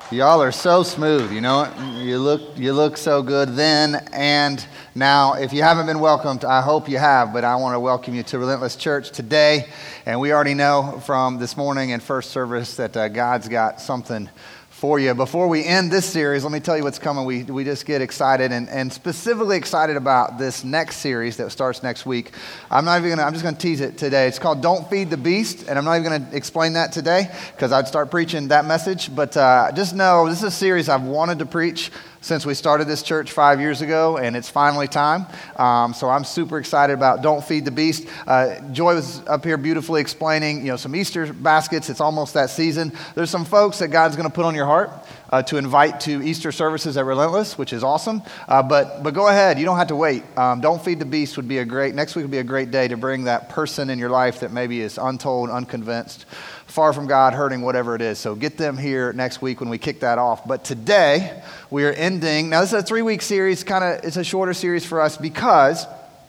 Y'all are so smooth, you know it? You look so good then and now. If you haven't been welcomed, I hope you have, but I want to welcome you to Relentless Church today. And we already know from this morning and first service that God's got something for you. Before we end this series, let me tell you what's coming. We just get excited and specifically excited about this next series that starts next week. I'm just going to tease it today. It's called Don't Feed the Beast, and I'm not even going to explain that today because I'd start preaching that message. But just know this is a series I've wanted to preach since we started this church 5 years ago, and it's finally time. So I'm super excited about Don't Feed the Beast. Joy was up here beautifully explaining, some Easter baskets. It's almost that season. There's some folks that God's going to put on your heart to invite to Easter services at Relentless, which is awesome. But go ahead. You don't have to wait. Don't Feed the Beast next week would be a great day to bring that person in your life that maybe is untold, unconvinced, far from God, hurting, whatever it is. So get them here next week when we kick that off. But today we are ending. Now this is a 3-week series. It's a shorter series for us because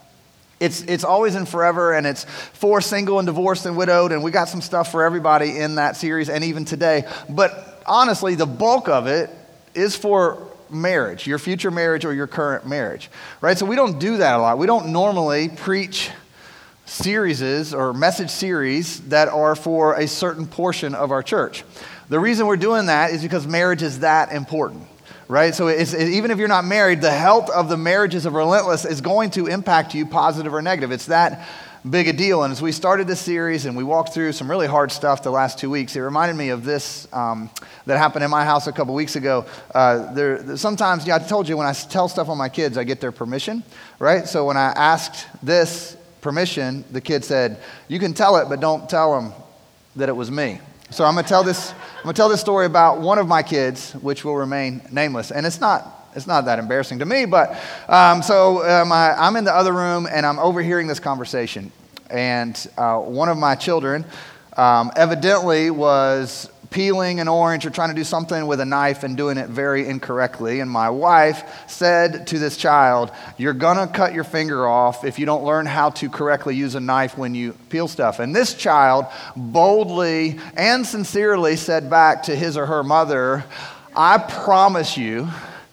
it's always and forever, and it's for single and divorced and widowed, and we got some stuff for everybody in that series and even today. But honestly, the bulk of it is for marriage, your future marriage or your current marriage, right? So we don't do that a lot. We don't normally preach series or message series that are for a certain portion of our church. The reason we're doing that is because marriage is that important, right? So even if you're not married, the health of the marriages of Relentless is going to impact you, positive or negative. It's that big a deal. And as we started this series and we walked through some really hard stuff the last 2 weeks, it reminded me of this that happened in my house a couple weeks ago. Sometimes, I told you when I tell stuff on my kids, I get their permission, right? So when I asked this permission, the kid said, "You can tell it, but don't tell them that it was me." So I'm gonna tell this story about one of my kids, which will remain nameless, and it's not that embarrassing to me. But I'm in the other room and I'm overhearing this conversation, and one of my children evidently was peeling an orange or trying to do something with a knife and doing it very incorrectly. And my wife said to this child, "You're gonna cut your finger off if you don't learn how to correctly use a knife when you peel stuff." And this child boldly and sincerely said back to his or her mother, "I promise you,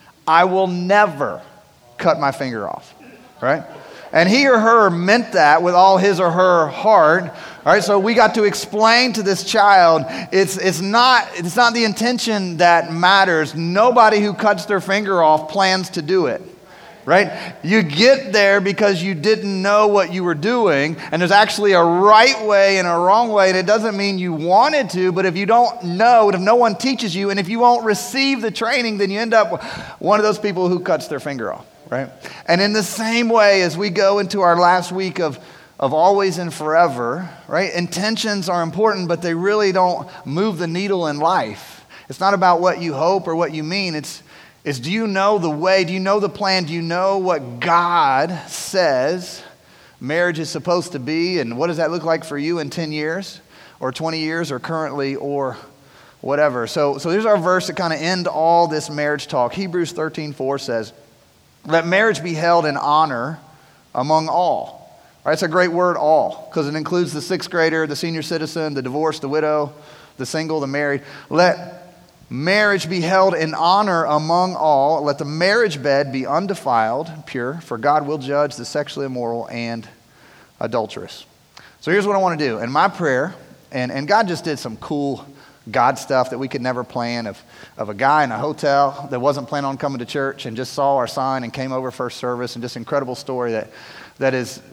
I will never cut my finger off," right? And he or her meant that with all his or her heart. All right, so we got to explain to this child, it's not the intention that matters. Nobody who cuts their finger off plans to do it, right? You get there because you didn't know what you were doing, and there's actually a right way and a wrong way, and it doesn't mean you wanted to, but if you don't know, if no one teaches you, and if you won't receive the training, then you end up one of those people who cuts their finger off, right? And in the same way, as we go into our last week of always and forever, right? Intentions are important, but they really don't move the needle in life. It's not about what you hope or what you mean. It's do you know the way? Do you know the plan? Do you know what God says marriage is supposed to be? And what does that look like for you in 10 years or 20 years or currently or whatever? So here's our verse to kind of end all this marriage talk. Hebrews 13:4 says, "Let marriage be held in honor among all." Right, it's a great word, all, because it includes the 6th grader, the senior citizen, the divorced, the widow, the single, the married. Let marriage be held in honor among all. Let the marriage bed be undefiled, pure, for God will judge the sexually immoral and adulterous. So here's what I want to do. And my prayer, and God just did some cool God stuff that we could never plan, of a guy in a hotel that wasn't planning on coming to church and just saw our sign and came over first service, and just incredible story that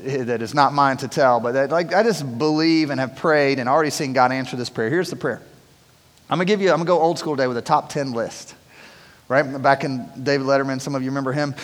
is not mine to tell, but I just believe and have prayed and already seen God answer this prayer. Here's the prayer. I'm gonna go old school today with a top 10 list, right? Back in David Letterman, some of you remember him.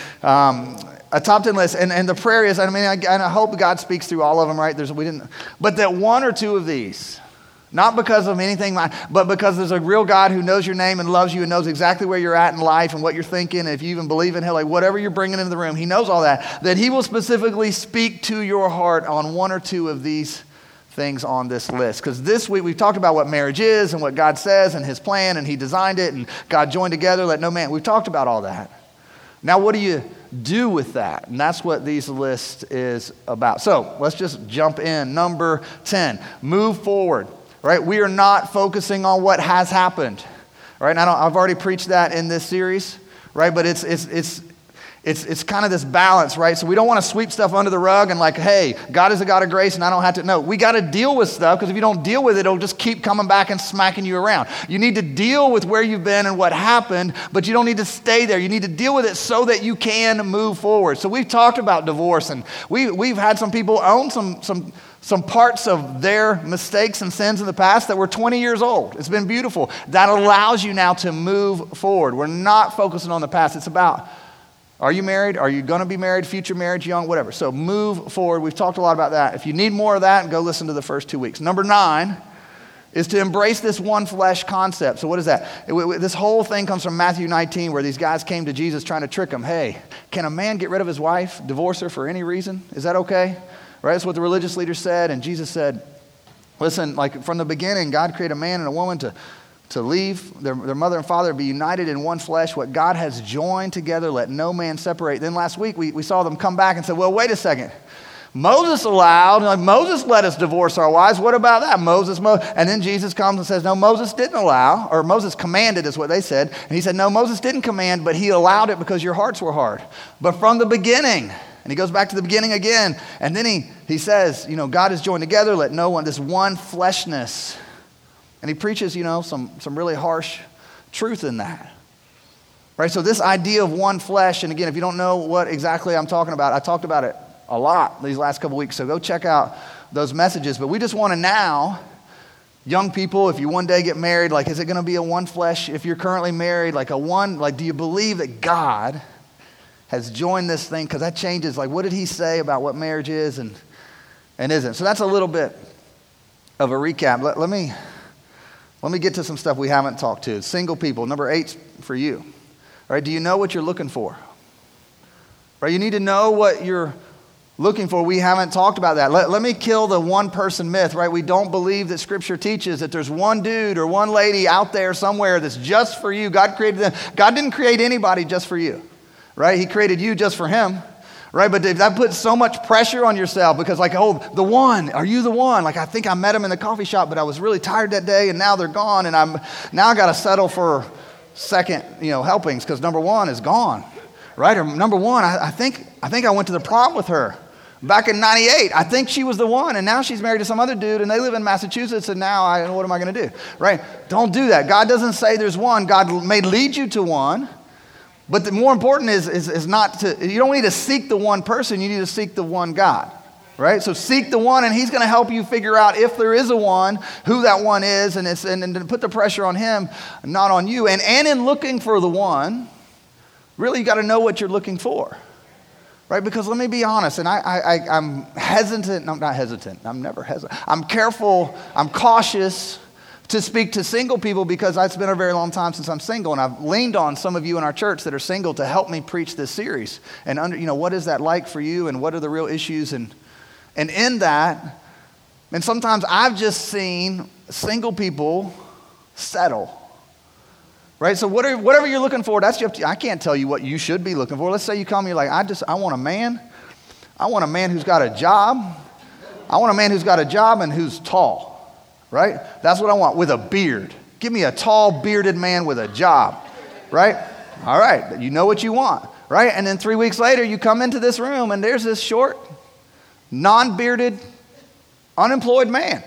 A top 10 list, and the prayer is, I hope God speaks through all of them, right? But that one or two of these, not because of anything, but because there's a real God who knows your name and loves you and knows exactly where you're at in life and what you're thinking. And if you even believe in Him, like whatever you're bringing into the room, He knows all that He will specifically speak to your heart on one or two of these things on this list. Because this week we've talked about what marriage is and what God says and His plan, and He designed it, and God joined together, let no man. We've talked about all that. Now what do you do with that? And that's what these list is about. So let's just jump in. Number 10, move forward. Right? We are not focusing on what has happened. right? And I've already preached that in this series, right? But it's kind of this balance, right? So we don't want to sweep stuff under the rug and like, hey, God is a God of grace and I don't have to. No, we got to deal with stuff because if you don't deal with it, it'll just keep coming back and smacking you around. You need to deal with where you've been and what happened, but you don't need to stay there. You need to deal with it so that you can move forward. So we've talked about divorce, and we've had some people own some parts of their mistakes and sins in the past that were 20 years old. It's been beautiful. That allows you now to move forward. We're not focusing on the past. It's about, are you married? Are you going to be married? Future marriage, young, whatever. So move forward. We've talked a lot about that. If you need more of that, go listen to the first 2 weeks. Number 9 is to embrace this one flesh concept. So what is that? This whole thing comes from Matthew 19, where these guys came to Jesus trying to trick him. Hey, can a man get rid of his wife, divorce her for any reason? Is that okay? Right? That's what the religious leaders said. And Jesus said, listen, like from the beginning, God created a man and a woman to leave their mother and father, be united in one flesh. What God has joined together, let no man separate. Then last week, we saw them come back and said, well, wait a second. Moses Moses let us divorce our wives. What about that? And then Jesus comes and says, no, Moses didn't allow, or Moses commanded is what they said. And he said, no, Moses didn't command, but he allowed it because your hearts were hard. But from the beginning, and he goes back to the beginning again. And then he says, God is joined together, let no one, this one fleshness. And he preaches, some really harsh truth in that. Right? So this idea of one flesh, and again, if you don't know what exactly I'm talking about, I talked about it a lot these last couple weeks. So go check out those messages. But we just want to now, young people, if you one day get married, like, is it going to be a one flesh? If you're currently married, do you believe that God has joined this thing? Because that changes, what did he say about what marriage is and isn't? So that's a little bit of a recap. Let me get to some stuff we haven't talked to. Single people, number 8 for you. All right, do you know what you're looking for? Right, you need to know what you're looking for. We haven't talked about that. Let me kill the one person myth, right? We don't believe that Scripture teaches that there's one dude or one lady out there somewhere that's just for you. God created them. God didn't create anybody just for you, right? He created you just for him. Right, but that puts so much pressure on yourself because the one, are you the one? I think I met him in the coffee shop, but I was really tired that day and now they're gone and I got to settle for second, helpings because number 1 is gone, right? Or number 1, I think I went to the prom with her back in 98. I think she was the one and now she's married to some other dude and they live in Massachusetts and now what am I going to do, right? Don't do that. God doesn't say there's one. God may lead you to one. But the more important is not to, you don't need to seek the one person, you need to seek the one God, right? So seek the one and he's going to help you figure out if there is a one, who that one is, and put the pressure on him, not on you. And in looking for the one, really you got to know what you're looking for, right? Because let me be honest, and I'm hesitant, no, not hesitant, I'm never hesitant. I'm careful, I'm cautious to speak to single people because it's been a very long time since I'm single, and I've leaned on some of you in our church that are single to help me preach this series. And what is that like for you, and what are the real issues? And in that, and sometimes I've just seen single people settle. Right? So whatever you're looking for, that's up to you. I can't tell you what you should be looking for. Let's say you come and you're like, I want a man. I want a man who's got a job. I want a man who's got a job and who's tall. Right? That's what I want, with a beard. Give me a tall, bearded man with a job. Right? All right. You know what you want. Right? And then 3 weeks later, you come into this room and there's this short, non-bearded, unemployed man.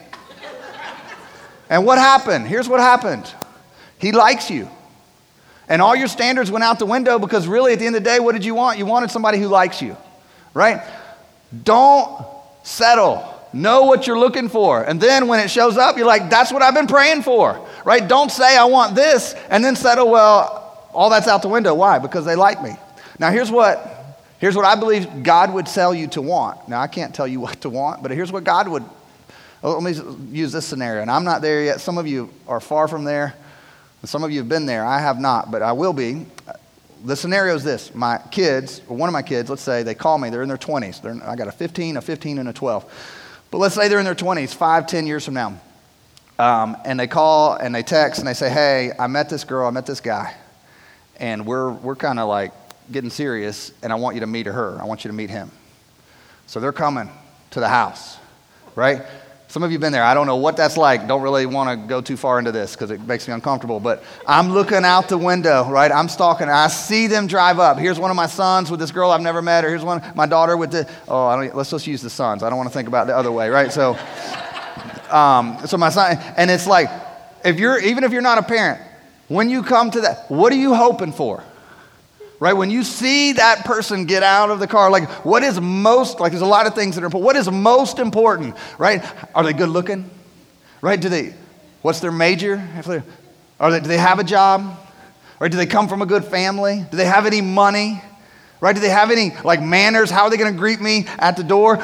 And what happened? Here's what happened. He likes you. And all your standards went out the window because really at the end of the day, what did you want? You wanted somebody who likes you. Right? Don't settle. Know what you're looking for. And then when it shows up, you're like, that's what I've been praying for, right? Don't say I want this and then settle, well, all that's out the window. Why? Because they like me. Now, here's what I believe God would tell you to want. Now, I can't tell you what to want, but here's what God would, let me use this scenario. And I'm not there yet. Some of you are far from there. Some of you have been there. I have not, but I will be. The scenario is this. My kids, or one of my kids, let's say they call me. They're in their 20s. I got a 15, and a 12. But let's say they're in their 20s, 5-10 years from now. And they call and they text and they say, hey, I met this girl, I met this guy. And we're kind of like getting serious and I want you to meet her. I want you to meet him. So they're coming to the house, right? Some of you have been there. I don't know what that's like. Don't really want to go too far into this because it makes me uncomfortable. But I'm looking out the window, right? I'm stalking. I see them drive up. Here's one of my sons with this girl I've never met. Or here's one my daughter with the, let's just use the sons. I don't want to think about the other way, right? So, so my son, and it's like, even if you're not a parent, when you come to that, what are you hoping for? Right? When you see that person get out of the car, like what is most, like there's a lot of things that are important. What is most important, right? Are they good looking? Right? What's their major? Do they have a job? Or do they come from a good family? Do they have any money? Right? Do they have any like manners? How are they going to greet me at the door?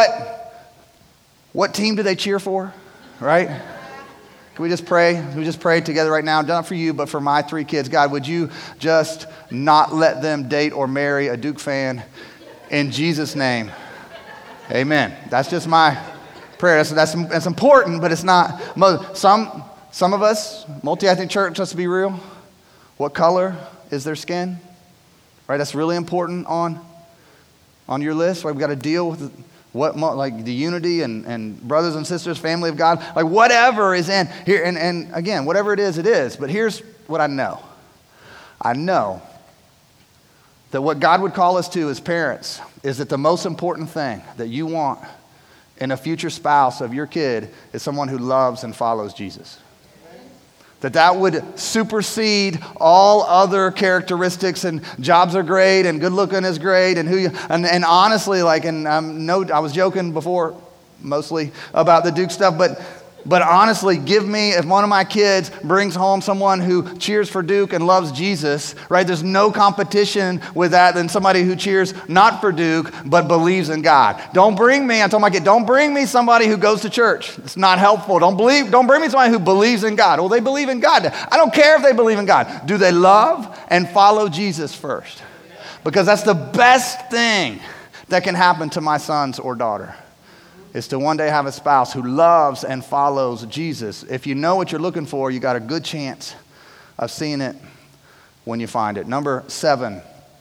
What team do they cheer for? Right? Can we just pray? We just pray together right now, not for you, but for my 3 kids. God, would you just not let them date or marry a Duke fan in Jesus' name? Amen. That's just my prayer. That's important, but it's not. Some of us, multi-ethnic church, let's be real. What color is their skin? Right, that's really important on your list. Right, we've got to deal with like the unity and brothers and sisters, family of God, like whatever is in here. And again, whatever it is. But here's what I know. I know that what God would call us to as parents is that the most important thing that you want in a future spouse of your kid is someone who loves and follows Jesus. That would supersede all other characteristics, and jobs are great and good looking is great and honestly, like, and I was joking before mostly about the Duke stuff, but honestly, if one of my kids brings home someone who cheers for Duke and loves Jesus, right? There's no competition with that than somebody who cheers not for Duke but believes in God. I told my kid, don't bring me somebody who goes to church. It's not helpful. Don't bring me somebody who believes in God. Well, they believe in God. I don't care if they believe in God. Do they love and follow Jesus first? Because that's the best thing that can happen to my sons or daughter. Is to one day have a spouse who loves and follows Jesus. If you know what you're looking for, you got a good chance of seeing it when you find it. Number 7.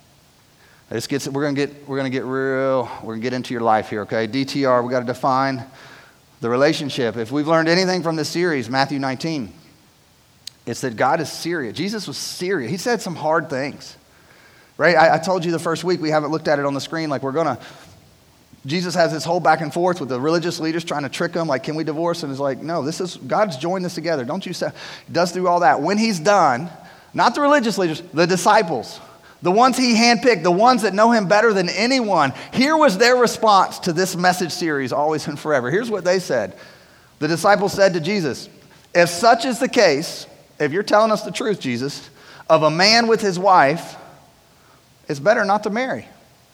We're gonna get into your life here, okay? DTR, we got to define the relationship. If we've learned anything from this series, Matthew 19, it's that God is serious. Jesus was serious. He said some hard things, right? I told you the first week, we haven't looked at it on the screen, like Jesus has this whole back and forth with the religious leaders trying to trick him, like, can we divorce? And he's like, no, God's joined this together. Don't you say? He does through all that. When he's done, not the religious leaders, the disciples, the ones he handpicked, the ones that know him better than anyone, here was their response to this message series, Always and Forever. Here's what they said. The disciples said to Jesus, if such is the case, if you're telling us the truth, Jesus, of a man with his wife, it's better not to marry.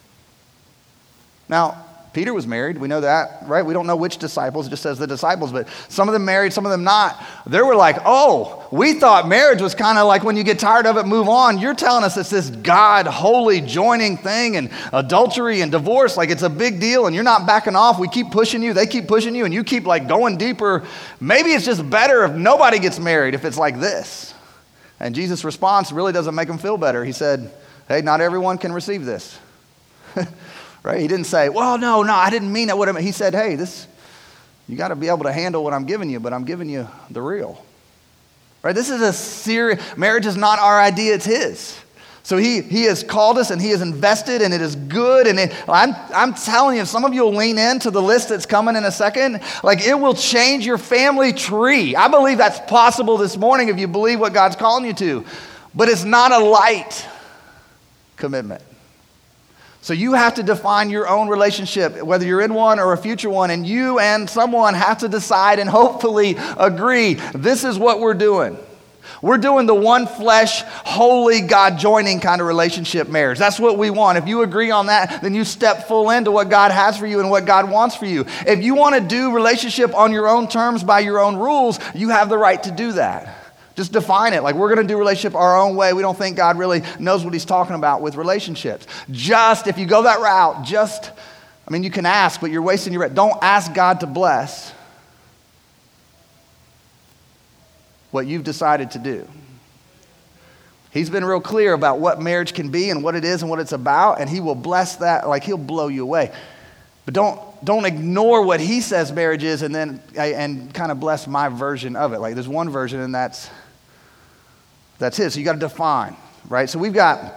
Now, Peter was married. We know that, right? We don't know which disciples. It just says the disciples, but some of them married, some of them not. They were like, oh, we thought marriage was kind of like when you get tired of it, move on. You're telling us it's this God holy joining thing and adultery and divorce. Like it's a big deal and you're not backing off. We keep pushing you. They keep pushing you and you keep like going deeper. Maybe it's just better if nobody gets married if it's like this. And Jesus' response really doesn't make them feel better. He said, hey, not everyone can receive this. Right? He didn't say, well, no, I didn't mean it. He said, hey, you got to be able to handle what I'm giving you, but I'm giving you the real. Right? This is a serious, marriage is not our idea, it's his. So he has called us and he has invested and it is good. And I'm telling you, if some of you will lean into the list that's coming in a second, like it will change your family tree. I believe that's possible this morning if you believe what God's calling you to. But it's not a light commitment. So you have to define your own relationship, whether you're in one or a future one, and you and someone have to decide and hopefully agree, this is what we're doing. We're doing the one flesh, holy, God-joining kind of relationship marriage. That's what we want. If you agree on that, then you step full into what God has for you and what God wants for you. If you want to do relationship on your own terms by your own rules, you have the right to do that. Just define it. Like we're going to do relationship our own way. We don't think God really knows what he's talking about with relationships. If you go that route, you can ask, but you're wasting your breath. Don't ask God to bless what you've decided to do. He's been real clear about what marriage can be and what it is and what it's about, and he will bless that, like he'll blow you away. But don't ignore what he says marriage is and kind of bless my version of it. Like there's one version and that's his. So you got to define, right? So we've got,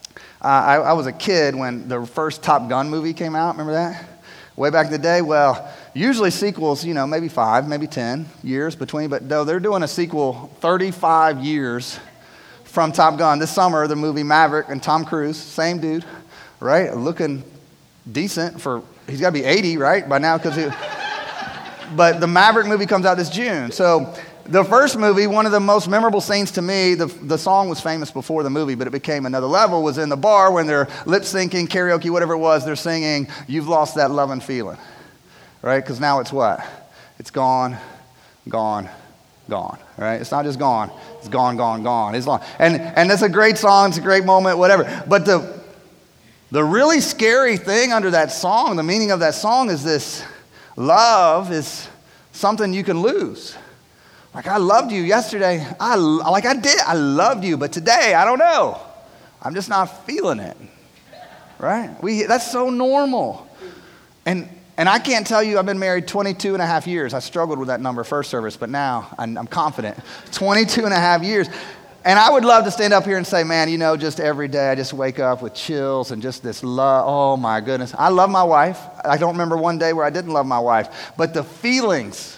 I was a kid when the first Top Gun movie came out. Remember that? Way back in the day. Well, usually sequels, maybe 5, maybe 10 years between. But no, they're doing a sequel 35 years from Top Gun. This summer, the movie Maverick and Tom Cruise, same dude, right? Looking decent for, he's got to be 80, right, by now. But the Maverick movie comes out this June. So the first movie, one of the most memorable scenes to me, the song was famous before the movie, but it became another level, was in the bar when they're lip syncing, karaoke, whatever it was, they're singing, "You've Lost That Lovin' Feeling," right? Because now it's what? It's gone, gone, gone, right? It's not just gone, it's gone, gone, gone. It's long. And it's a great song, it's a great moment, whatever. But the really scary thing under that song, the meaning of that song is this: love is something you can lose. Like, I loved you yesterday. I loved you, but today, I don't know. I'm just not feeling it, right? That's so normal. And I can't tell you, I've been married 22 and a half years. I struggled with that number first service, but now I'm confident. 22 and a half years. And I would love to stand up here and say, man, just every day I just wake up with chills and just this love. Oh, my goodness. I love my wife. I don't remember one day where I didn't love my wife. But the feelings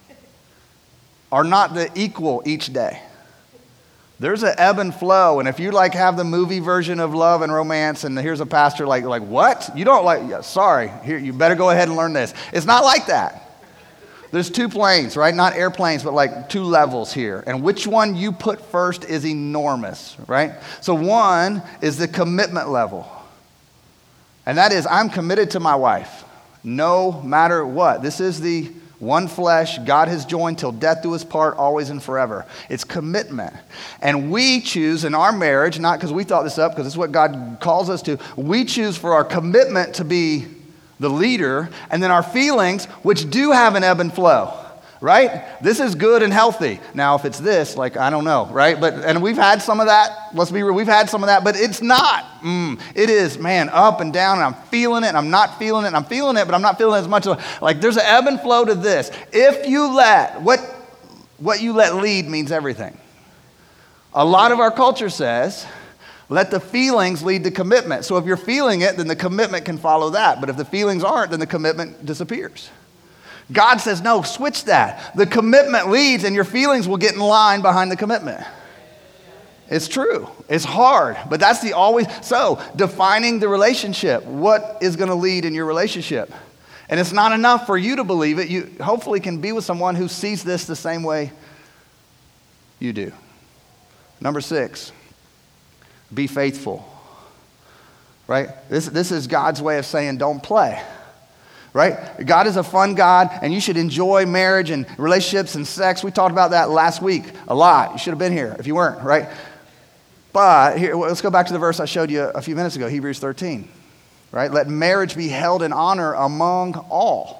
are not the equal each day. There's an ebb and flow, and if you have the movie version of love and romance, and here's a pastor like what? You don't sorry, here, you better go ahead and learn this. It's not like that. There's 2 planes, right? Not airplanes, but 2 levels here. And which one you put first is enormous, right? So one is the commitment level. And that is, I'm committed to my wife, no matter what. This is the one flesh, God has joined till death do us part, always and forever. It's commitment. And we choose in our marriage, not because we thought this up, because it's what God calls us to, we choose for our commitment to be the leader, and then our feelings, which do have an ebb and flow, right? This is good and healthy. Now, if it's this, I don't know, right? And we've had some of that. Let's be real, we've had some of that, but it's not. It is, man, up and down, and I'm feeling it, and I'm not feeling it, and I'm feeling it, but I'm not feeling it as much. There's an ebb and flow to this. If you let, what you let lead means everything. A lot of our culture says, let the feelings lead to commitment. So if you're feeling it, then the commitment can follow that. But if the feelings aren't, then the commitment disappears. God says, no, switch that. The commitment leads, and your feelings will get in line behind the commitment. It's true. It's hard, but that's so defining the relationship. What is going to lead in your relationship? And it's not enough for you to believe it. You hopefully can be with someone who sees this the same way you do. Number 6, be faithful. Right? This is God's way of saying don't play. Right? God is a fun God, and you should enjoy marriage and relationships and sex. We talked about that last week a lot. You should have been here if you weren't, right? But here, let's go back to the verse I showed you a few minutes ago, Hebrews 13. Right? Let marriage be held in honor among all.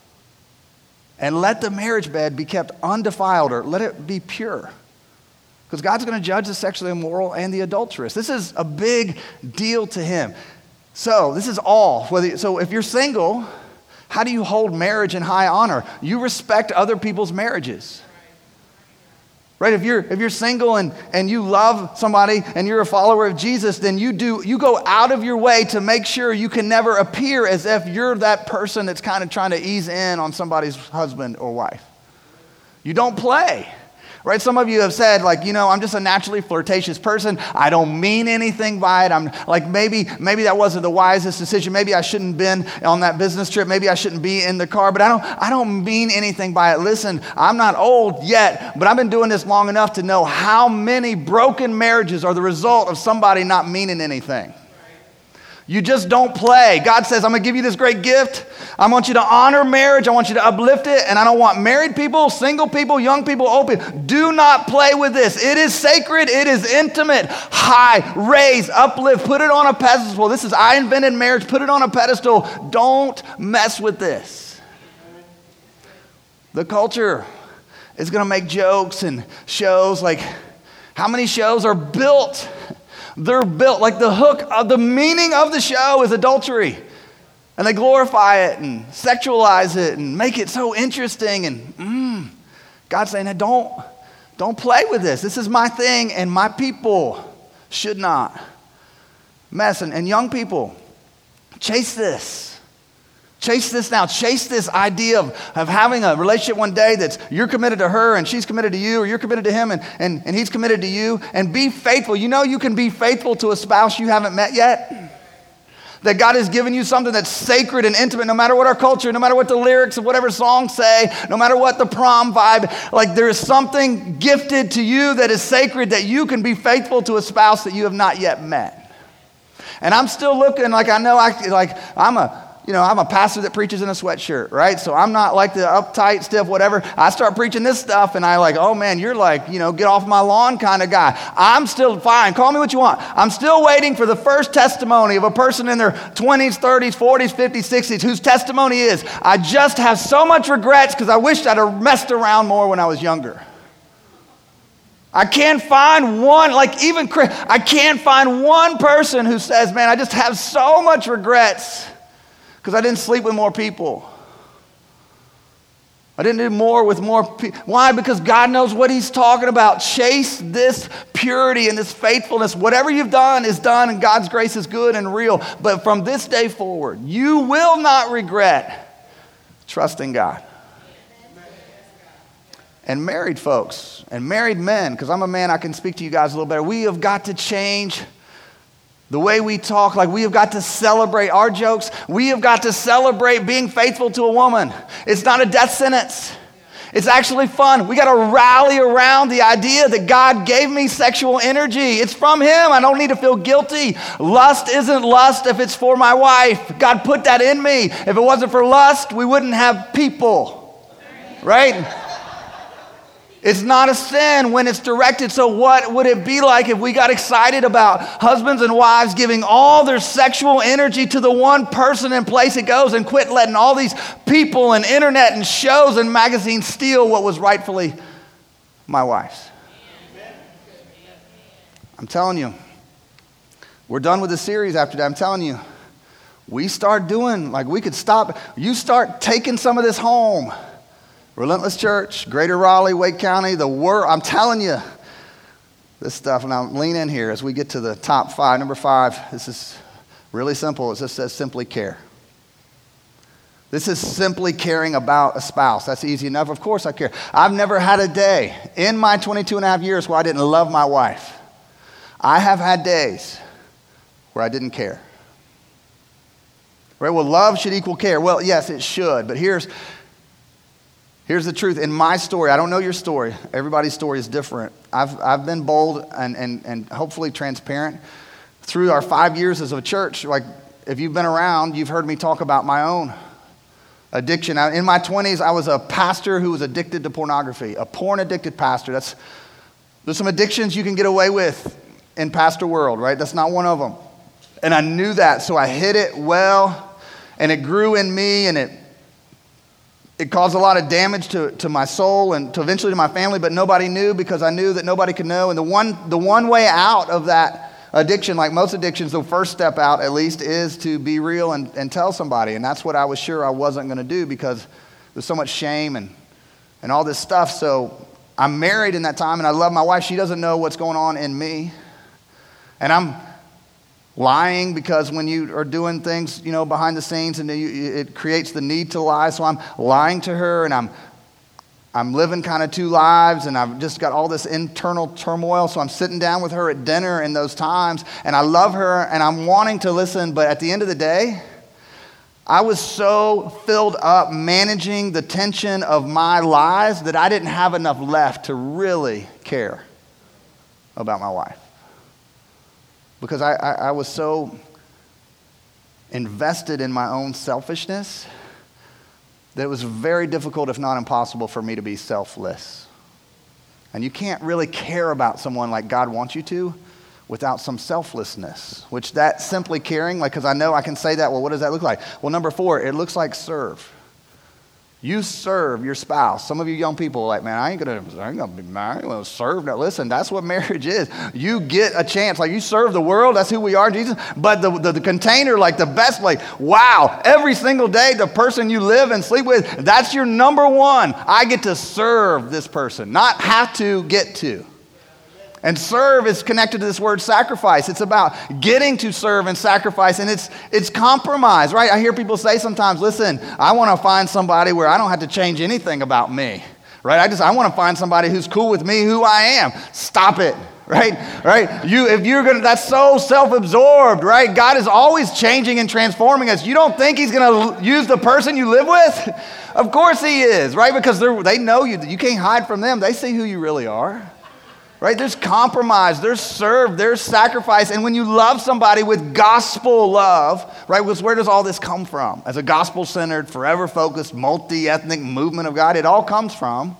And let the marriage bed be kept undefiled, or let it be pure. Because God's going to judge the sexually immoral and the adulterous. This is a big deal to him. So this is all. So if you're single, how do you hold marriage in high honor? You respect other people's marriages. Right? If you're single and you love somebody and you're a follower of Jesus, then you go out of your way to make sure you can never appear as if you're that person that's kind of trying to ease in on somebody's husband or wife. You don't play. Right? Some of you have said, I'm just a naturally flirtatious person. I don't mean anything by it. I'm maybe that wasn't the wisest decision. Maybe I shouldn't have been on that business trip. Maybe I shouldn't be in the car, but I don't mean anything by it. Listen, I'm not old yet, but I've been doing this long enough to know how many broken marriages are the result of somebody not meaning anything. You just don't play. God says, I'm going to give you this great gift. I want you to honor marriage. I want you to uplift it. And I don't want married people, single people, young people, old people. Do not play with this. It is sacred. It is intimate. High, raise, uplift. Put it on a pedestal. I invented marriage. Put it on a pedestal. Don't mess with this. The culture is going to make jokes and shows how many shows are built? They're built the hook of the meaning of the show is adultery. And they glorify it and sexualize it and make it so interesting. And God's saying, don't play with this. This is my thing, and my people should not mess. And young people, chase this. Chase this now. Chase this idea of having a relationship one day that's you're committed to her and she's committed to you, or you're committed to him and he's committed to you. And be faithful. You know you can be faithful to a spouse you haven't met yet. That God has given you something that's sacred and intimate, no matter what our culture, no matter what the lyrics of whatever song say, no matter what the prom vibe. Like there is something gifted to you that is sacred, that you can be faithful to a spouse that you have not yet met. And I'm still looking like I'm a pastor that preaches in a sweatshirt, right? So I'm not like the uptight, stiff, whatever. I start preaching this stuff and I like, oh man, you're like, get off my lawn kind of guy. I'm still fine. Call me what you want. I'm still waiting for the first testimony of a person in their 20s, 30s, 40s, 50s, 60s whose testimony is, I just have so much regrets because I wished I'd have messed around more when I was younger. I can't find one, I can't find one person who says, man, I just have so much regrets because I didn't sleep with more people. I didn't do more with more people. Why? Because God knows what he's talking about. Chase this purity and this faithfulness. Whatever you've done is done, and God's grace is good and real. But from this day forward, you will not regret trusting God. And married folks and married men, because I'm a man, I can speak to you guys a little better. We have got to change the way we talk. Like we have got to celebrate our jokes. We have got to celebrate being faithful to a woman. It's not a death sentence. It's actually fun. We got to rally around the idea that God gave me sexual energy. It's from him. I don't need to feel guilty. Lust isn't lust if it's for my wife. God put that in me. If it wasn't for lust, we wouldn't have people. Right? It's not a sin when it's directed. So what would it be like if we got excited about husbands and wives giving all their sexual energy to the one person and place it goes, and quit letting all these people and internet and shows and magazines steal what was rightfully my wife's? I'm telling you, we're done with the series after that. I'm telling you, we start doing, we could stop. You start taking some of this home. Relentless Church, Greater Raleigh, Wake County, I'm telling you this stuff, and I'll lean in here as we get to the top 5. Number 5, this is really simple. It just says simply care. This is simply caring about a spouse. That's easy enough. Of course I care. I've never had a day in my 22 and a half years where I didn't love my wife. I have had days where I didn't care. Right? Well, love should equal care. Well, yes, it should, but Here's the truth. In my story, I don't know your story. Everybody's story is different. I've been bold and hopefully transparent. Through our 5 years as a church, if you've been around, you've heard me talk about my own addiction. In my 20s, I was a pastor who was addicted to pornography, a porn-addicted pastor. There's some addictions you can get away with in pastor world, right? That's not one of them. And I knew that, so I hid it well, and it grew in me, and it caused a lot of damage to my soul and eventually to my family, but nobody knew because I knew that nobody could know. And the one way out of that addiction, like most addictions, the first step out at least is to be real and tell somebody. And that's what I was sure I wasn't going to do because there's so much shame and all this stuff. So I'm married in that time and I love my wife. She doesn't know what's going on in me. And I'm lying because when you are doing things, behind the scenes, and it creates the need to lie. So I'm lying to her, and I'm living kind of two lives, and I've just got all this internal turmoil. So I'm sitting down with her at dinner in those times, and I love her, and I'm wanting to listen. But at the end of the day, I was so filled up managing the tension of my lies that I didn't have enough left to really care about my wife. Because I was so invested in my own selfishness that it was very difficult, if not impossible, for me to be selfless. And you can't really care about someone like God wants you to without some selflessness, which that simply caring, because I know I can say that, well, what does that look like? Well, number 4, it looks like serve. You serve your spouse. Some of you young people are like, man, I ain't gonna be married. I ain't gonna serve. Now, listen, that's what marriage is. You get a chance. Like, you serve the world. That's who we are, Jesus. But the container, like the best, like, wow, every single day, the person you live and sleep with, that's your number one. I get to serve this person, not have to get to. And serve is connected to this word sacrifice. It's about getting to serve and sacrifice, and it's compromise, right? I hear people say sometimes, listen, I want to find somebody where I don't have to change anything about me, right? I want to find somebody who's cool with me, who I am. Stop it, right? That's so self-absorbed, right? God is always changing and transforming us. You don't think he's going to use the person you live with? Of course he is, right? Because they know you. You can't hide from them. They see who you really are. Right? There's compromise, there's serve, there's sacrifice. And when you love somebody with gospel love, right, where does all this come from? As a gospel-centered, forever-focused, multi-ethnic movement of God, it all comes from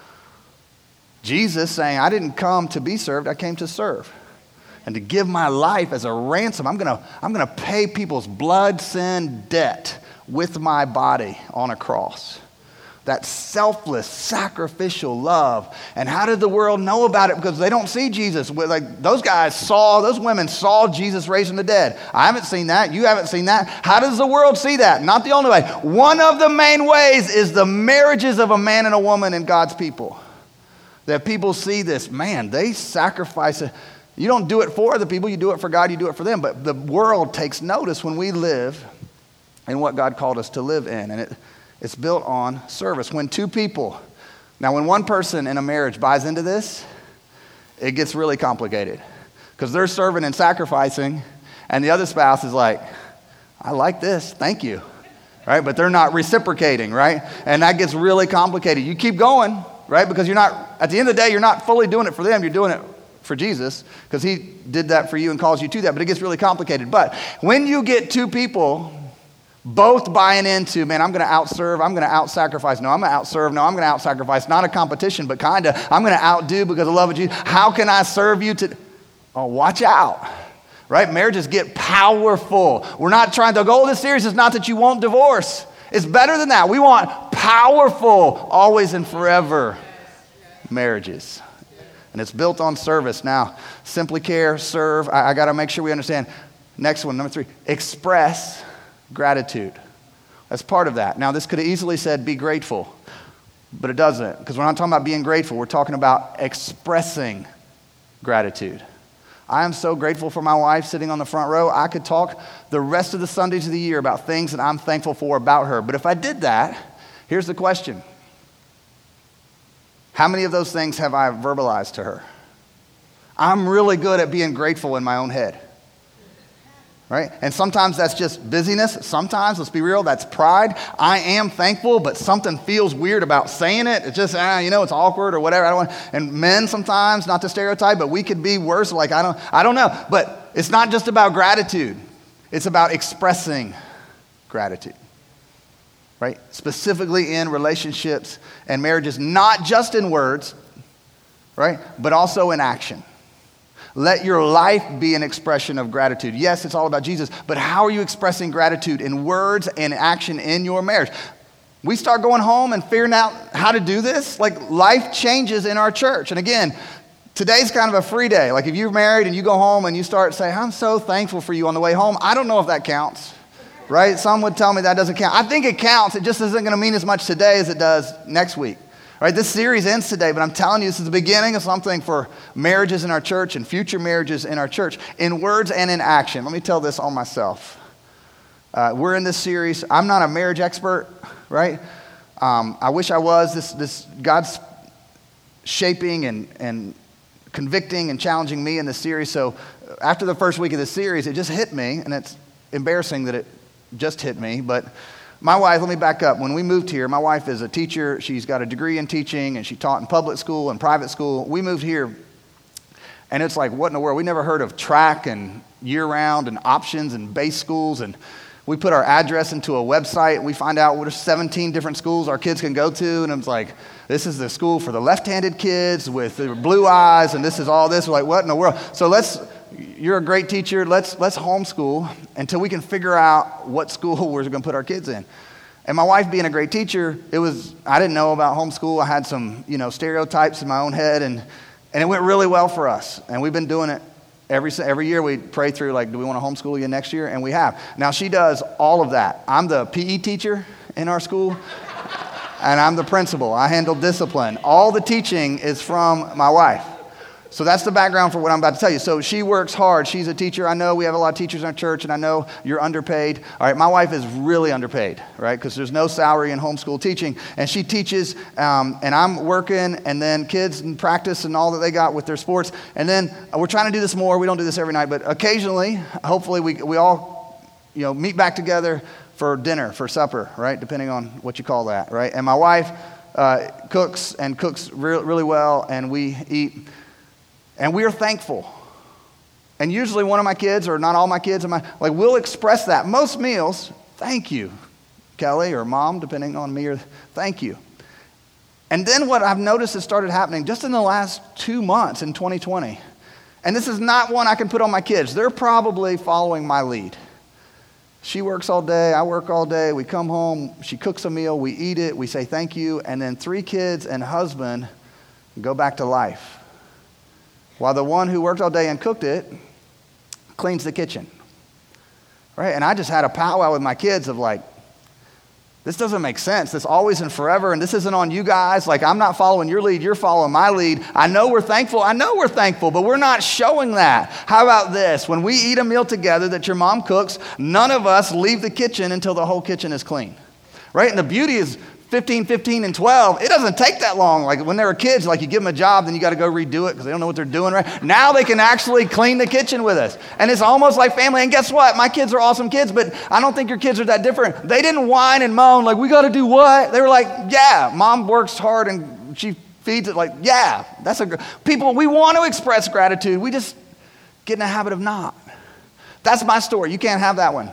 Jesus saying, I didn't come to be served, I came to serve. And to give my life as a ransom. I'm gonna pay people's blood sin debt with my body on a cross. That selfless, sacrificial love. And how did the world know about it? Because they don't see Jesus. Like, those women saw Jesus raised from the dead. I haven't seen that. You haven't seen that. How does the world see that? Not the only way. One of the main ways is the marriages of a man and a woman in God's people. That people see this, man, they sacrifice it. You don't do it for the people, you do it for God, you do it for them. But the world takes notice when we live in what God called us to live in. And it's built on service. When one person in a marriage buys into this, it gets really complicated. Because they're serving and sacrificing, and the other spouse is like, I like this, thank you. Right? But they're not reciprocating, right? And that gets really complicated. You keep going, right? Because at the end of the day, you're not fully doing it for them, you're doing it for Jesus, because he did that for you and calls you to that, but it gets really complicated. But when you get two people both buying into, man, I'm going to outserve, I'm going to out-sacrifice. No, I'm going to outserve. No, I'm going to out-sacrifice. Not a competition, but kind of, I'm going to outdo because of love of Jesus. How can I serve you to? Oh, watch out, right? Marriages get powerful. We're not trying, the goal of this series is not that you won't divorce. It's better than that. We want powerful, always and forever marriages. And it's built on service. Now, simply care, serve. I got to make sure we understand. Next one, number 3, express gratitude. That's part of that. Now, this could have easily said be grateful, but it doesn't, because we're not talking about being grateful. We're talking about expressing gratitude. I am so grateful for my wife sitting on the front row. I could talk the rest of the Sundays of the year about things that I'm thankful for about her. But if I did that, here's the question. How many of those things have I verbalized to her? I'm really good at being grateful in my own head. Right? And sometimes that's just busyness. Sometimes, let's be real, that's pride. I am thankful, but something feels weird about saying it. It's just, it's awkward or whatever. And men sometimes, not to stereotype, but we could be worse. Like, I don't know. But it's not just about gratitude. It's about expressing gratitude. Right? Specifically in relationships and marriages, not just in words, right? But also in action. Let your life be an expression of gratitude. Yes, it's all about Jesus, but how are you expressing gratitude in words and action in your marriage? We start going home and figuring out how to do this. Like, life changes in our church. And again, today's kind of a free day. Like, if you're married and you go home and you start saying, I'm so thankful for you on the way home, I don't know if that counts, right? Some would tell me that doesn't count. I think it counts. It just isn't going to mean as much today as it does next week. Right, this series ends today, but I'm telling you, this is the beginning of something for marriages in our church and future marriages in our church, in words and in action. Let me tell this on myself. We're in this series. I'm not a marriage expert, right? I wish I was. This God's shaping and convicting and challenging me in this series. So after the first week of this series, it just hit me, and it's embarrassing that it just hit me, but my wife, let me back up. When we moved here, my wife is a teacher. She's got a degree in teaching, and she taught in public school and private school. We moved here, and it's like, what in the world? We never heard of track and year-round and options and base schools. And we put our address into a website. We find out there's 17 different schools our kids can go to. And it's like, this is the school for the left-handed kids with the blue eyes, and this is all this. We're like, what in the world? So you're a great teacher. Let's homeschool until we can figure out what school we're going to put our kids in. And my wife being a great teacher, I didn't know about homeschool. I had some, stereotypes in my own head, and it went really well for us. And we've been doing it every year. We pray through, like, do we want to homeschool you next year? And we have. Now, she does all of that. I'm the PE teacher in our school, and I'm the principal. I handle discipline. All the teaching is from my wife. So that's the background for what I'm about to tell you. So she works hard. She's a teacher. I know we have a lot of teachers in our church, and I know you're underpaid. All right, my wife is really underpaid, right, because there's no salary in homeschool teaching. And she teaches, and I'm working, and then kids in practice and all that they got with their sports. And then we're trying to do this more. We don't do this every night, but occasionally, hopefully, we all meet back together for dinner, for supper, right, depending on what you call that, right? And my wife cooks really well, and we eat. And we are thankful. And usually one of my kids, or not all my kids, will express that. Most meals, thank you, Kelly, or Mom, depending on me, or thank you. And then what I've noticed has started happening just in the last 2 months in 2020. And this is not one I can put on my kids. They're probably following my lead. She works all day, I work all day, we come home, she cooks a meal, we eat it, we say thank you, and then 3 kids and husband go back to life. While the one who worked all day and cooked it cleans the kitchen, right? And I just had a powwow with my kids of like, this doesn't make sense. This always and forever, and this isn't on you guys. Like, I'm not following your lead. You're following my lead. I know we're thankful, but we're not showing that. How about this? When we eat a meal together that your mom cooks, none of us leave the kitchen until the whole kitchen is clean, right? And the beauty is 15, 15, and 12, it doesn't take that long. Like when they were kids, like you give them a job, then you got to go redo it because they don't know what they're doing, right? Now they can actually clean the kitchen with us. And it's almost like family. And guess what? My kids are awesome kids, but I don't think your kids are that different. They didn't whine and moan like, we got to do what? They were like, yeah, Mom works hard and she feeds it. Like, yeah, people, we want to express gratitude. We just get in the habit of not. That's my story. You can't have that one.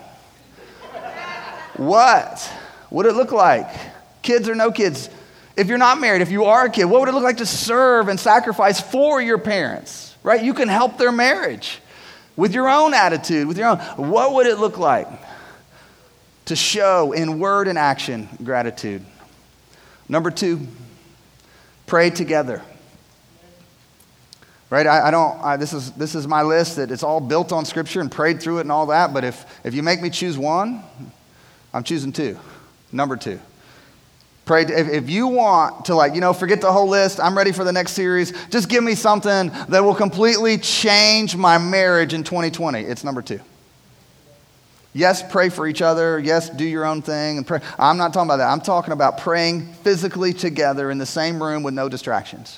What would it look like? Kids or no kids, if you're not married, if you are a kid, what would it look like to serve and sacrifice for your parents, right? You can help their marriage with your own attitude, what would it look like to show in word and action gratitude? Number 2, pray together. Right? This is my list that it's all built on Scripture and prayed through it and all that, but if you make me choose one, I'm choosing 2. Number 2. Pray, if you want to forget the whole list, I'm ready for the next series. Just give me something that will completely change my marriage in 2020. It's number 2. Yes, pray for each other. Yes, do your own thing and pray. I'm not talking about that. I'm talking about praying physically together in the same room with no distractions.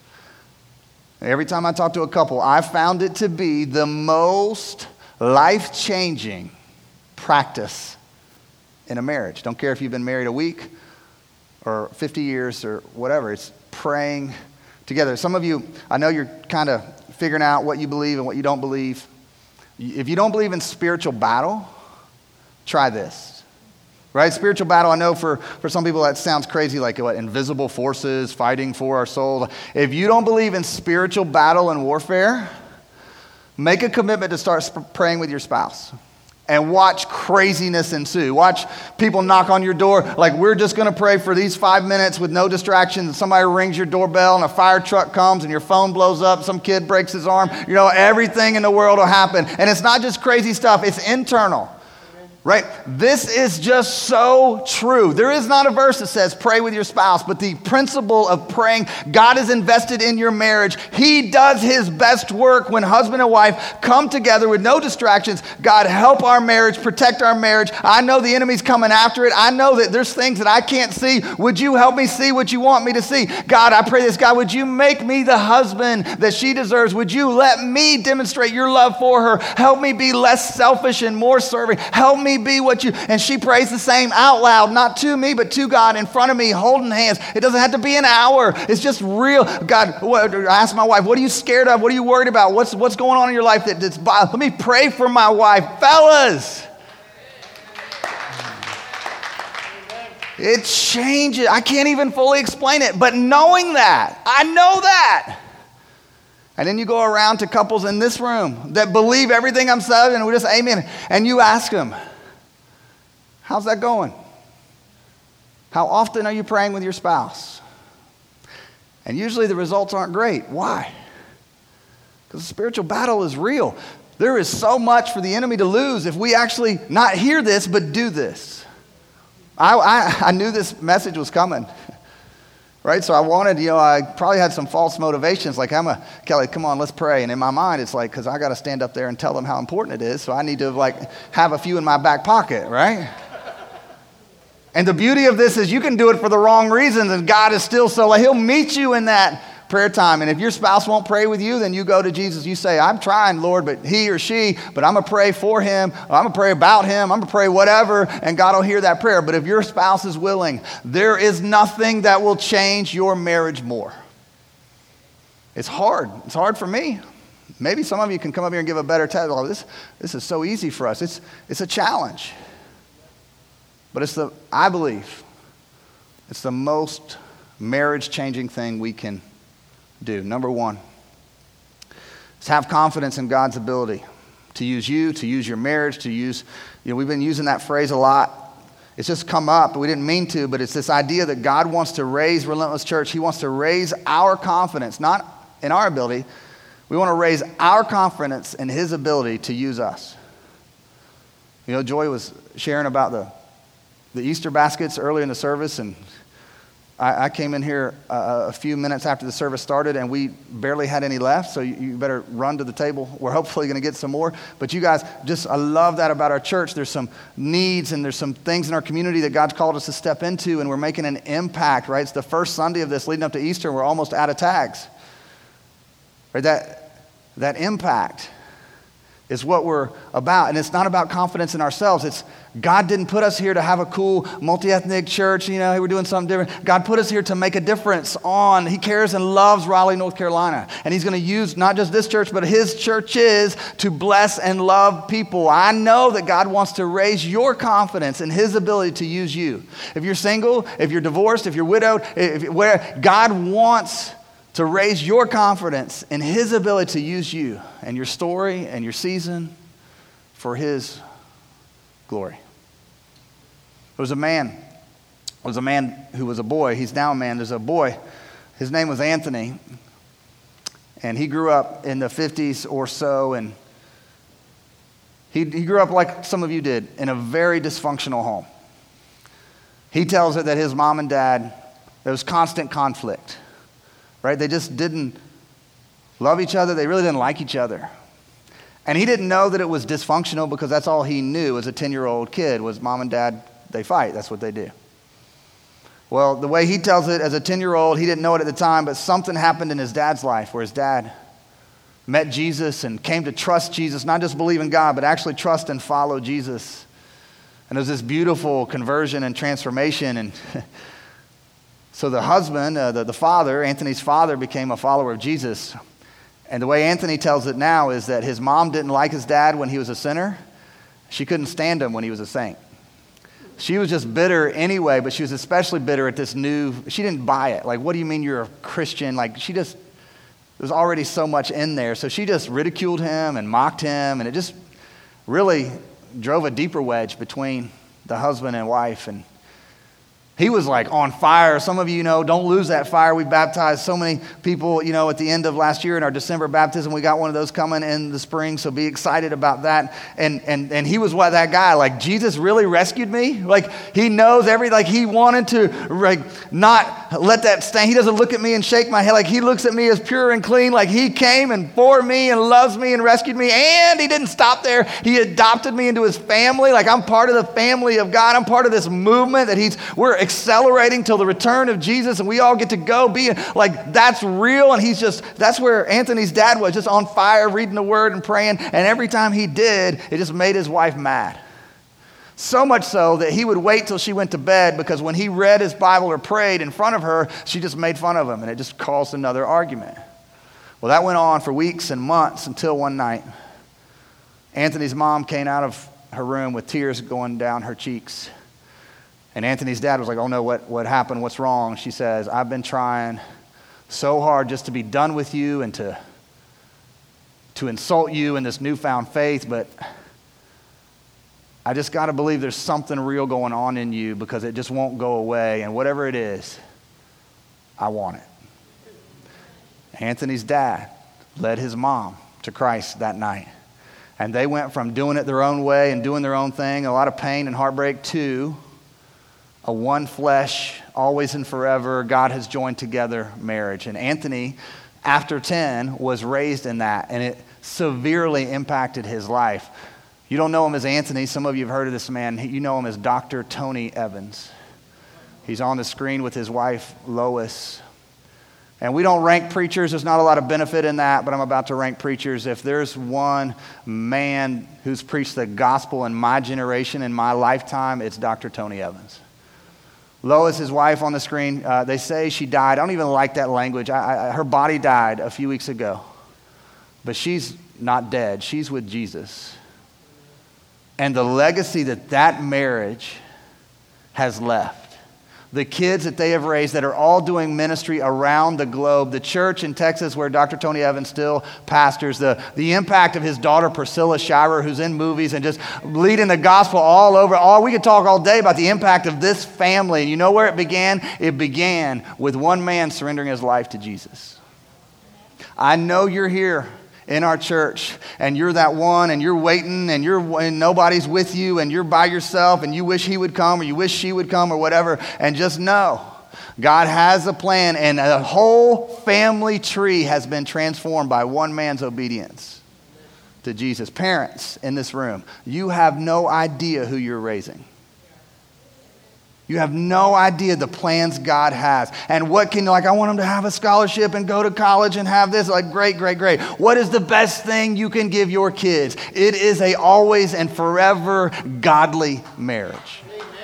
Every time I talk to a couple, I've found it to be the most life-changing practice in a marriage. Don't care if you've been married a week or 50 years or whatever. It's praying together. Some of you, I know you're kind of figuring out what you believe and what you don't believe. If you don't believe in spiritual battle, try this. Right? Spiritual battle, I know for some people that sounds crazy, like what, invisible forces fighting for our soul. If you don't believe in spiritual battle and warfare, make a commitment to start praying with your spouse. And watch craziness ensue. Watch people knock on your door like we're just going to pray for these 5 minutes with no distractions. Somebody rings your doorbell and a fire truck comes and your phone blows up. Some kid breaks his arm. Everything in the world will happen. And it's not just crazy stuff. It's internal. Right? This is just so true. There is not a verse that says pray with your spouse, but the principle of praying, God is invested in your marriage. He does his best work when husband and wife come together with no distractions. God, help our marriage, protect our marriage. I know the enemy's coming after it. I know that there's things that I can't see. Would you help me see what you want me to see? God, I pray this. God, would you make me the husband that she deserves? Would you let me demonstrate your love for her? Help me be less selfish and more serving. Help me be what you, and she prays the same out loud, not to me, but to God in front of me, holding hands. It doesn't have to be an hour. It's just real. God, I asked my wife, what are you scared of? What are you worried about? What's going on in your life that's, let me pray for my wife. Fellas, it changes. I can't even fully explain it, but knowing that, I know that. And then you go around to couples in this room that believe everything I'm saying, and we just amen. And you ask them, how's that going? How often are you praying with your spouse? And usually the results aren't great. Why? Because the spiritual battle is real. There is so much for the enemy to lose if we actually not hear this, but do this. I knew this message was coming, right? So I wanted, I probably had some false motivations, like Kelly, come on, let's pray. And in my mind, it's like, because I got to stand up there and tell them how important it is, so I need to have a few in my back pocket, right? And the beauty of this is you can do it for the wrong reasons, and God is still he'll meet you in that prayer time. And if your spouse won't pray with you, then you go to Jesus. You say, I'm trying, Lord, but he or she, but I'm going to pray for him. I'm going to pray about him. I'm going to pray whatever, and God will hear that prayer. But if your spouse is willing, there is nothing that will change your marriage more. It's hard. It's hard for me. Maybe some of you can come up here and give a better testimony. This is so easy for us. It's a challenge. But I believe it's the most marriage-changing thing we can do. Number one is have confidence in God's ability to use you, to use your marriage, to use, we've been using that phrase a lot. It's just come up, we didn't mean to, but it's this idea that God wants to raise Relentless Church. He wants to raise our confidence, not in our ability. We want to raise our confidence in his ability to use us. Joy was sharing about the Easter baskets earlier in the service, and I came in here a few minutes after the service started, and we barely had any left, so you better run to the table. We're hopefully going to get some more. But you guys, I love that about our church. There's some needs, and there's some things in our community that God's called us to step into, and we're making an impact, right? It's the first Sunday of this leading up to Easter, and we're almost out of tags. Right? That impact is what we're about. And it's not about confidence in ourselves. It's God didn't put us here to have a cool multi-ethnic church, we're doing something different. God put us here to make a difference He cares and loves Raleigh, North Carolina. And he's going to use not just this church, but his churches to bless and love people. I know that God wants to raise your confidence in his ability to use you. If you're single, if you're divorced, if you're widowed, where God wants to raise your confidence in his ability to use you and your story and your season for his glory. There was a man who was a boy. He's now a man. There's a boy. His name was Anthony. And he grew up in the 50s or so. And he grew up like some of you did, in a very dysfunctional home. He tells it that his mom and dad, there was constant conflict. Right? They just didn't love each other. They really didn't like each other. And he didn't know that it was dysfunctional because that's all he knew as a 10-year-old kid was mom and dad, they fight. That's what they do. Well, the way he tells it, as a 10-year-old, he didn't know it at the time, but something happened in his dad's life where his dad met Jesus and came to trust Jesus, not just believe in God, but actually trust and follow Jesus. And it was this beautiful conversion and transformation. And so the husband, the father, Anthony's father, became a follower of Jesus. And the way Anthony tells it now is that his mom didn't like his dad when he was a sinner. She couldn't stand him when he was a saint. She was just bitter anyway, but she was especially bitter at this she didn't buy it. Like, what do you mean you're a Christian? Like, there was already so much in there. So she just ridiculed him and mocked him, and it just really drove a deeper wedge between the husband and wife. And he was like on fire. Some of you don't lose that fire. We baptized so many people, at the end of last year in our December baptism. We got one of those coming in the spring, so be excited about that. And he was that guy, like, Jesus really rescued me. Like, he knows he wanted to not let that stain. He doesn't look at me and shake my head. Like, he looks at me as pure and clean. Like, he came and for me and loves me and rescued me. And he didn't stop there. He adopted me into his family. Like, I'm part of the family of God. I'm part of this movement that we're accelerating till the return of Jesus, and we all get to go be like, that's real. And that's where Anthony's dad was, just on fire, reading the word and praying. And every time he did, it just made his wife mad. So much so that he would wait till she went to bed, because when he read his Bible or prayed in front of her, she just made fun of him, and it just caused another argument. Well, that went on for weeks and months until one night, Anthony's mom came out of her room with tears going down her cheeks. And Anthony's dad was like, oh no, what happened? What's wrong? She says, I've been trying so hard just to be done with you and to insult you in this newfound faith, but I just got to believe there's something real going on in you because it just won't go away. And whatever it is, I want it. Anthony's dad led his mom to Christ that night. And they went from doing it their own way and doing their own thing, a lot of pain and heartbreak, to a one flesh, always and forever, God has joined together marriage. And Anthony, after 10, was raised in that, and it severely impacted his life. You don't know him as Anthony. Some of you have heard of this man. You know him as Dr. Tony Evans. He's on the screen with his wife, Lois. And we don't rank preachers. There's not a lot of benefit in that, but I'm about to rank preachers. If there's one man who's preached the gospel in my generation, in my lifetime, it's Dr. Tony Evans. Lois, his wife, on the screen, they say she died. I don't even like that language. Her body died a few weeks ago. But she's not dead. She's with Jesus. And the legacy that marriage has left, the kids that they have raised that are all doing ministry around the globe, the church in Texas where Dr. Tony Evans still pastors, the impact of his daughter Priscilla Shirer, who's in movies and just leading the gospel all over. We could talk all day about the impact of this family. And you know where it began? It began with one man surrendering his life to Jesus. I know you're here in our church, and you're that one, and you're waiting, and nobody's with you, and you're by yourself, and you wish he would come, or you wish she would come, or whatever, and just know, God has a plan, and a whole family tree has been transformed by one man's obedience to Jesus. Parents in this room, you have no idea who you're raising. You have no idea the plans God has. And I want them to have a scholarship and go to college and have this. Like, great. What is the best thing you can give your kids? It is a always and forever godly marriage.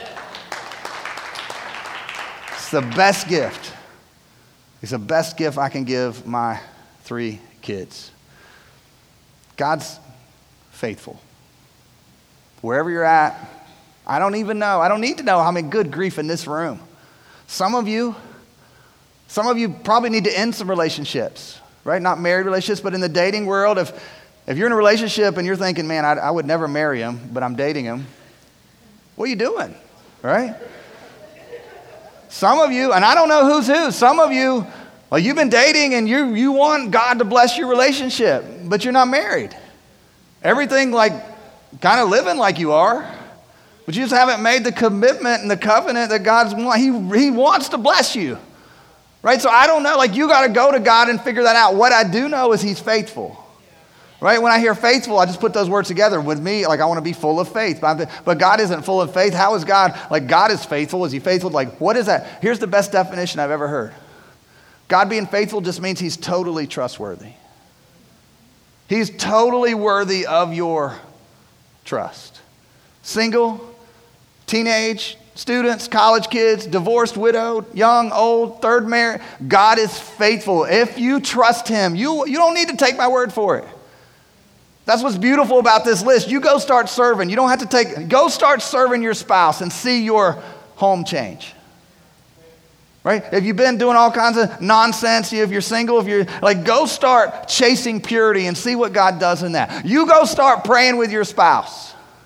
It's the best gift. It's the best gift I can give my 3 kids. God's faithful. Wherever you're at, I don't even know. I don't need to know how many good grief in this room. Some of you probably need to end some relationships, right? Not married relationships, but in the dating world, if you're in a relationship and you're thinking, man, I would never marry him, but I'm dating him, what are you doing, right? Some of you, and I don't know who's who, some of you, well, you've been dating and you want God to bless your relationship, but you're not married. Everything like kind of living like you are. But you just haven't made the commitment and the covenant that He wants to bless you. Right? So I don't know. Like, you got to go to God and figure that out. What I do know is He's faithful. Right? When I hear faithful, I just put those words together. With me, like, I want to be full of faith. But God isn't full of faith. How is God? Like, God is faithful. Is He faithful? Like, what is that? Here's the best definition I've ever heard. God being faithful just means He's totally trustworthy. He's totally worthy of your trust. Single, teenage, students, college kids, divorced, widowed, young, old, third marriage. God is faithful. If you trust Him, you don't need to take my word for it. That's what's beautiful about this list. You go start serving. You don't have to go start serving your spouse and see your home change. Right? If you've been doing all kinds of nonsense, if you're single, if you're like, go start chasing purity and see what God does in that. You go start praying with your spouse.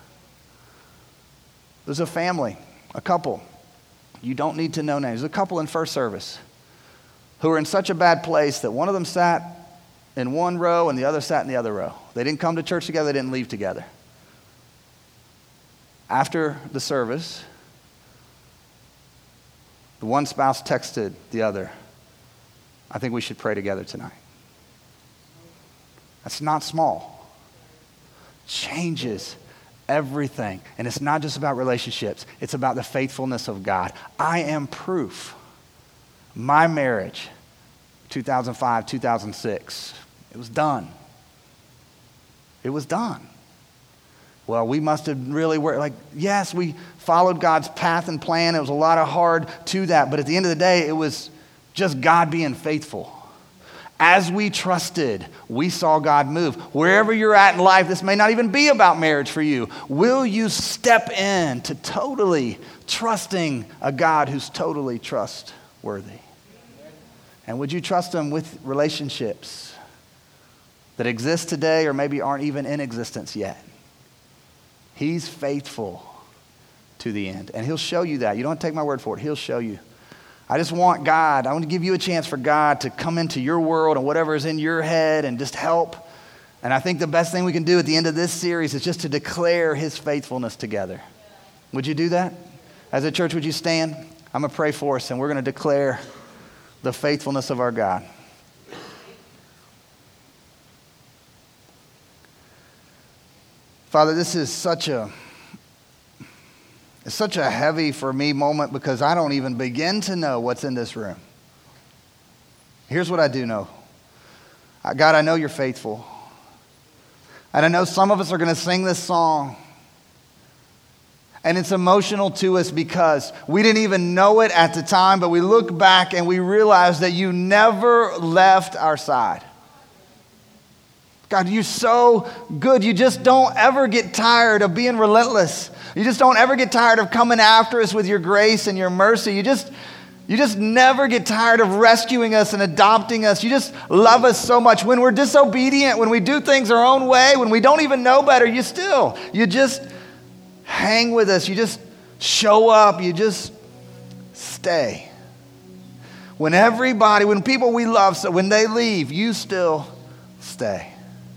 There's a family, a couple. You don't need to know names. There's a couple in first service who are in such a bad place that one of them sat in one row and the other sat in the other row. They didn't come to church together. They didn't leave together. After the service, the one spouse texted the other, I think we should pray together tonight. That's not small. Changes everything. And it's not just about relationships. It's about the faithfulness of God. I am proof. My marriage, 2005, 2006, it was done. It was done. Well, we must have really worked. Like, yes, we followed God's path and plan. It was a lot of hard to that. But at the end of the day, it was just God being faithful. As we trusted, we saw God move. Wherever you're at in life, this may not even be about marriage for you. Will you step in to totally trusting a God who's totally trustworthy? And would you trust Him with relationships that exist today or maybe aren't even in existence yet? He's faithful to the end. And he'll show you that. You don't have to take my word for it. He'll show you. I want to give you a chance for God to come into your world and whatever is in your head and just help. And I think the best thing we can do at the end of this series is just to declare his faithfulness together. Would you do that? As a church, would you stand? I'm going to pray for us, and we're going to declare the faithfulness of our God. Father, this is such a heavy for me moment because I don't even begin to know what's in this room. Here's what I do know. God, I know you're faithful. And I know some of us are going to sing this song. And it's emotional to us because we didn't even know it at the time, but we look back and we realize that you never left our side. God, you're so good. You just don't ever get tired of being relentless. You just don't ever get tired of coming after us with your grace and your mercy. You just never get tired of rescuing us and adopting us. You just love us so much. When we're disobedient, when we do things our own way, when we don't even know better, you just hang with us. You just show up. You just stay. When people we love, so when they leave, you still stay.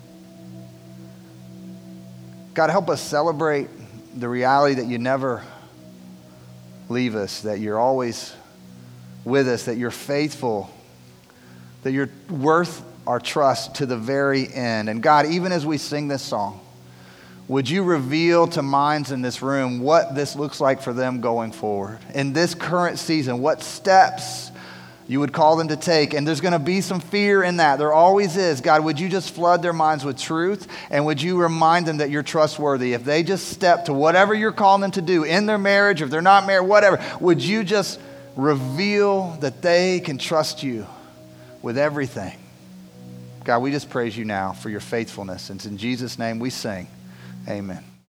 God, help us celebrate the reality that you never leave us, that you're always with us, that you're faithful, that you're worth our trust to the very end. And God, even as we sing this song, would you reveal to minds in this room what this looks like for them going forward? In this current season, what steps you would call them to take. And there's going to be some fear in that. There always is. God, would you just flood their minds with truth? And would you remind them that you're trustworthy? If they just step to whatever you're calling them to do in their marriage, or if they're not married, whatever, would you just reveal that they can trust you with everything? God, we just praise you now for your faithfulness. And it's in Jesus' name we sing. Amen.